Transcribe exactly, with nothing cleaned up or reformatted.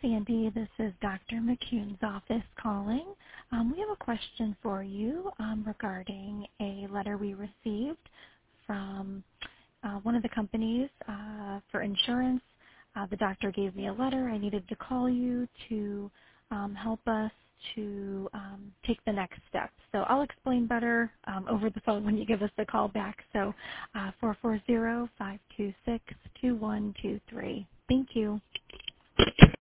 Sandy. This is Doctor McCune's office calling. Um, we have a question for you um, regarding a letter we received from uh, one of the companies uh, for insurance. Uh, the doctor gave me a letter. I needed to call you to um, help us to um, take the next step. So I'll explain better um, over the phone when you give us the call back. So uh, four four zero, five two six, two one two three. Thank you.